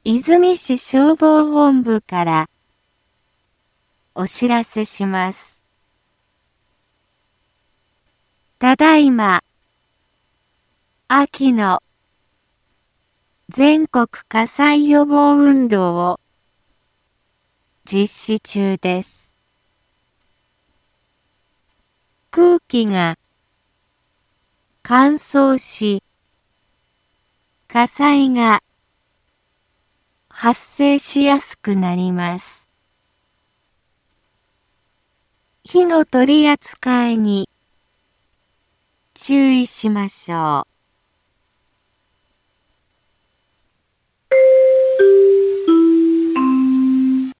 泉市消防本部からお知らせします。ただいま、秋の全国火災予防運動を実施中です。空気が乾燥し、火災が発生しやすくなります。火の取り扱いに注意しましょう。